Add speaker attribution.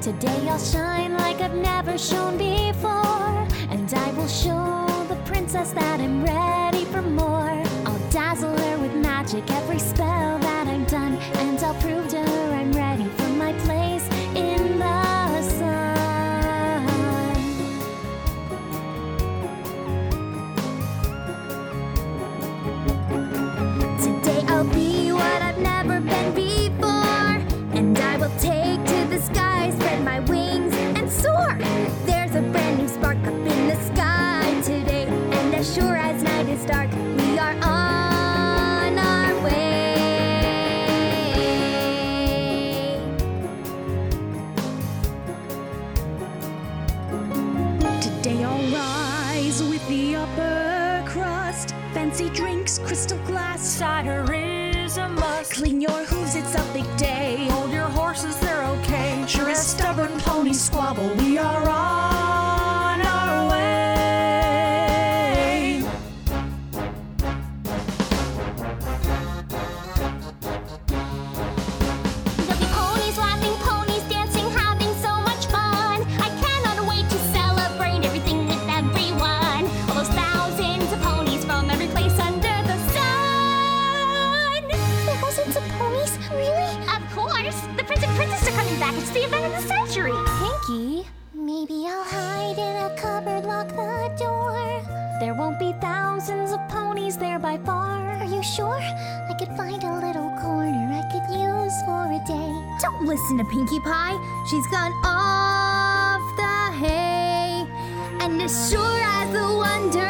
Speaker 1: Today I'll shine like I've never shone before, and I will show the princess that I'm ready for more. I'll dazzle her with magic, every spell that I've done, and I'll prove to her I'm ready for my place in the sun. Today I'll be what I've never been before, and I will take to the sky, spread my wings and soar. There's a brand new spark up in the sky today, and as sure as night is dark, we are on our way.
Speaker 2: Today I'll rise with the upper crust. Fancy drinks, crystal glass,
Speaker 3: Cider is a must.
Speaker 2: clean your hooves, it's a big day.
Speaker 3: Hold your horses, they're okay.
Speaker 2: Sure as stubborn ponies squabble, we are on our way.
Speaker 1: There'll be ponies laughing, ponies dancing, having so much fun. I cannot wait to celebrate everything with everyone. All those thousands of ponies from every place under the sun. Thousands of ponies? Really? Of course! The Prince and Princess are coming back. It's the event of the century. Pinky, maybe I'll hide in a cupboard, lock the door. There won't be thousands of ponies there by far. Are you sure? I could find a little corner I could use for a day. Don't listen to Pinkie Pie. She's gone off the hay. And as sure as the wonder